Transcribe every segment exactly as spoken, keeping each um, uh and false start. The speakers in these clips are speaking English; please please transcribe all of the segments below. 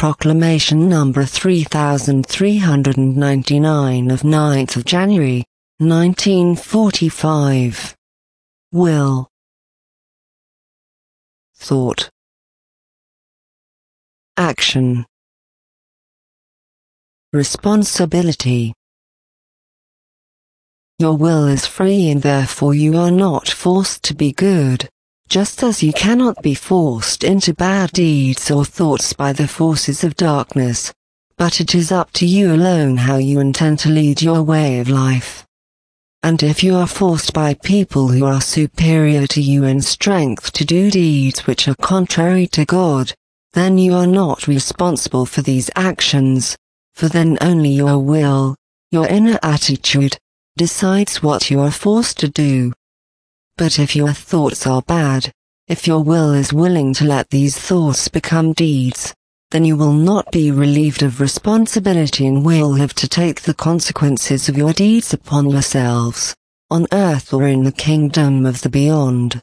Proclamation number three thousand three hundred ninety-nine of ninth of January, nineteen forty-five. Will. Thought. Action. Responsibility. Your will is free and therefore you are not forced to be good, just as you cannot be forced into bad deeds or thoughts by the forces of darkness, but it is up to you alone how you intend to lead your way of life. And if you are forced by people who are superior to you in strength to do deeds which are contrary to God, then you are not responsible for these actions, for then only your will, your inner attitude, decides what you are forced to do. But if your thoughts are bad, if your will is willing to let these thoughts become deeds, then you will not be relieved of responsibility and will have to take the consequences of your deeds upon yourselves, on earth or in the kingdom of the beyond.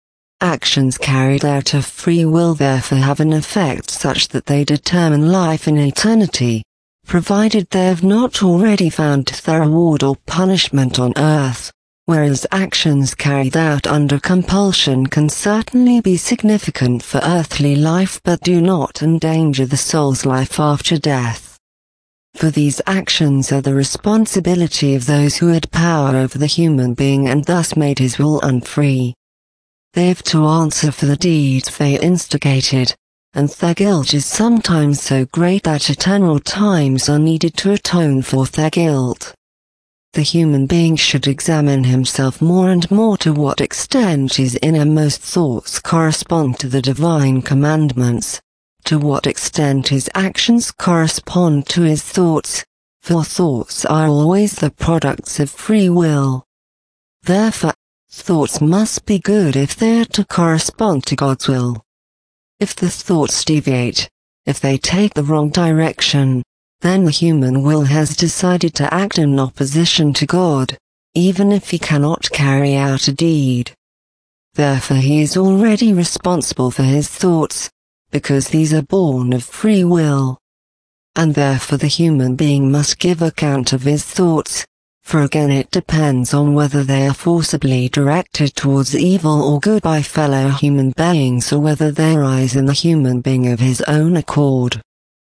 Actions carried out of free will therefore have an effect such that they determine life in eternity, provided they have not already found their reward or punishment on earth. Whereas actions carried out under compulsion can certainly be significant for earthly life but do not endanger the soul's life after death. For these actions are the responsibility of those who had power over the human being and thus made his will unfree. They have to answer for the deeds they instigated, and their guilt is sometimes so great that eternal times are needed to atone for their guilt. The human being should examine himself more and more to what extent his innermost thoughts correspond to the divine commandments, to what extent his actions correspond to his thoughts, for thoughts are always the products of free will. Therefore, thoughts must be good if they are to correspond to God's will. If the thoughts deviate, if they take the wrong direction, then the human will has decided to act in opposition to God, even if he cannot carry out a deed. Therefore he is already responsible for his thoughts, because these are born of free will. And therefore the human being must give account of his thoughts, for again it depends on whether they are forcibly directed towards evil or good by fellow human beings or whether they arise in the human being of his own accord.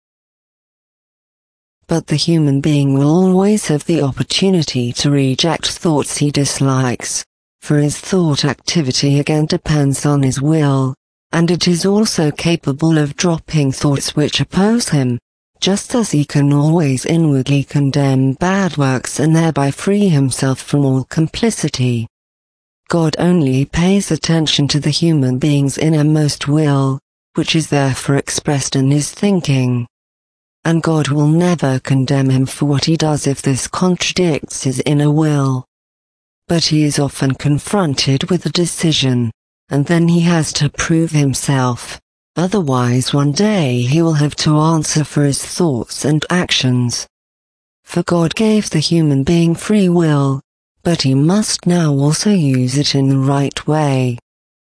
But the human being will always have the opportunity to reject thoughts he dislikes, for his thought activity again depends on his will, and it is also capable of dropping thoughts which oppose him, just as he can always inwardly condemn bad works and thereby free himself from all complicity. God only pays attention to the human being's innermost will, which is therefore expressed in his thinking. And God will never condemn him for what he does if this contradicts his inner will. But he is often confronted with a decision, and then he has to prove himself, otherwise one day he will have to answer for his thoughts and actions. For God gave the human being free will, but he must now also use it in the right way.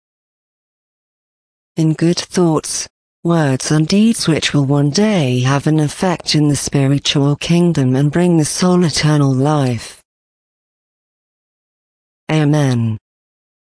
In good thoughts, words and deeds which will one day have an effect in the spiritual kingdom and bring the soul eternal life. Amen.